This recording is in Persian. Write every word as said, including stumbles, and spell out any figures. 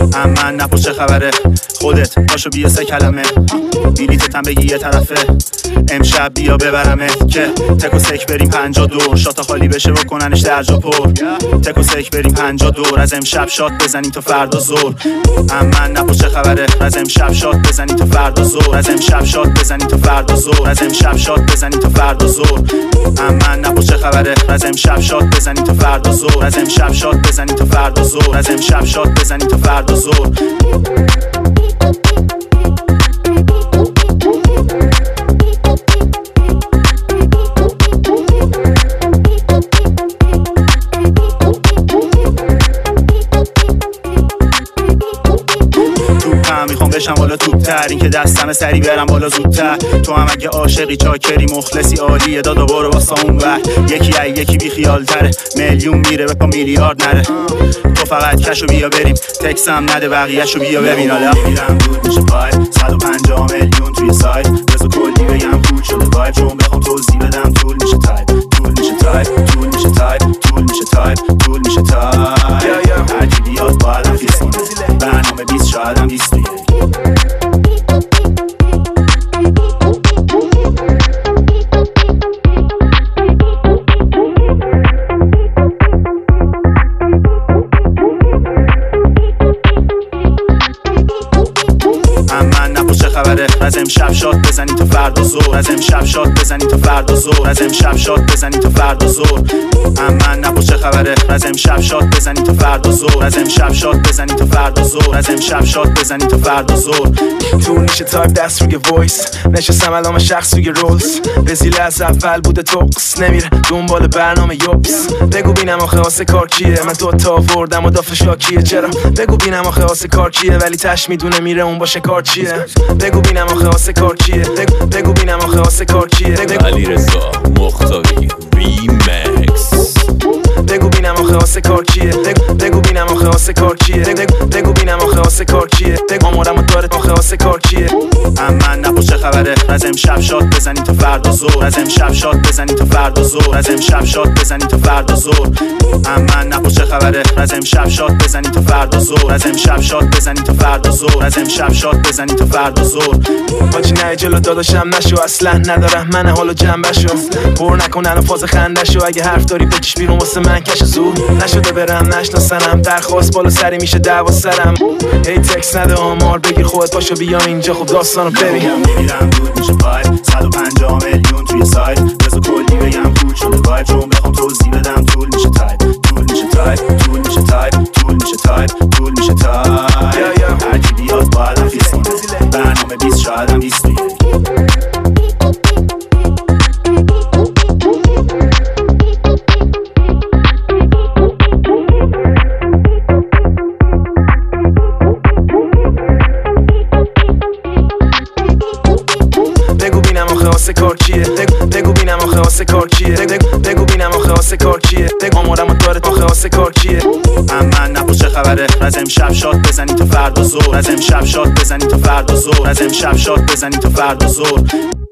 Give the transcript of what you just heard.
من نپرس چه خبره، خودت باشو بیا سه کلمه، بلیتتم بگی یه طرفه، امشب بیا ببرمت که تک و سک بریم پنجا دور، شات خالی بشه بکننش درجا پر، تک و سک بریم پنجا دور، از امشب شات بزنیم تا فردا زور. من نپرس چه خبره، از امشب شات بزنیم تا فردا زور، از امشب شات بزنیم تا فردا زور، از امشب شات بزنیم تا فردا زور. من نپرس چه خبره، از امشب شات بزنیم تا فردا زور، از امشب شات بزنیم تا فردا زور، از امشب شات بزنیم تا فردا زور. میخوام بشم بالا توپتر، این که دستم سری برم بالا زودتر. تو هم اگه عاشقی چاکری مخلصی عالیه دادا برو واسه اون ور، یکی ای یکی بی خیال تره، میلیون میره به پا میلیارد نره. تو فقط کشو بیا بریم، تکسم نده بقیه‌شو بیا ببین. حالا میرم دور میشه پای صد و پنجاه میلیون توی سایت، بزو کلی بگم کول شده وایب، چون بخوام توضیح بدم طول میشه تایپ، طول میشه تایپ، طول میشه تایپ، طول میشه تایپ، طول میشه تایپ. هر کی بیاد باید فیس کنه، برنامه بیست شاید هم بیست و یک. از امشب شات بزنیم تا فردا زور، از امشب شات بزنیم تا فردا زور، از امشب شات بزنیم تا فردا زور. من نپرس چه خبره، از امشب شات بزنیم تا فردا زور، از امشب شات بزنیم تا فردا زور، از امشب شات بزنیم تا فردا زور. طول میشه تایپ دست روی وایس، نشستم علامه شخص روی رولز، رزیل از اول بوده توقس، نمیره دنبال برنامه یوبس. بگو بینم آخه آسه کار کیه، من تو تا وردم و دافه شاکیه. چرا بگو بینم آخه آسه کار کیه، ولی تش میدونه میره اون باشه کار چیه. بگو بینم آخه آسه کار کیه، بگو, بگو بینم آخه آسه کار کیه. علیرضا مختاری ریمکس. بگو بینم آخه آسه کار کیه، بگو, بگو بینم آخه آسه کار کیه، بگو, بگو بینم آخه آسه کار کیه، بگو آمارم و دارت آخه آسه کار کیه. من نپرس چه خبره، از امشب شات بزنیم تا فردا زور، از امشب شات بزنیم تا فردا زور، از امشب شات بزنیم تا فردا زور. من نپرس چه خبره، از امشب شات بزنیم تا فردا زور، از امشب شات بزنیم تا فردا زور، از امشب شات بزنیم تا فردا زور. حاجی نه جلو داداشم نشو، اصلا ندارم من حالو جنبشو، پر نکن الان فاز خندشو، اگه حرف داری بکش بیرون واسه من کش زور. نشده برم نشناسنم، درخواست بالا سری میشه دعوا سرم. هی تکس نده آمار بگیر خودت پاشو بیا اینجا، خب داستانو ببین. میرم دور میشه پای صد و پنجاه میلیون توی سایت، بزو کلی بگم کول شده وایب، چون بخوام توضیح بدم طول میشه تایپ، طول میشه تایپ، طول میشه تایپ، طول میشه تایپ، طول میشه تایپ. هر کی بیاد باید هم فیس کنه، برنامه بیست شاید هم بیست و یک. بگو بینم آخه آسه کار کیه، بگو بینم آخه آسه کار کیه، بگو بینم آخه آسه کار کیه، بگو آمارم و دارت آخه آسه کار کیه. من نپرس چه خبره، از امشب شات بزنیم تا فردا زور، از امشب شات بزنیم تا فردا زور، از امشب شات بزنیم تا فردا زور.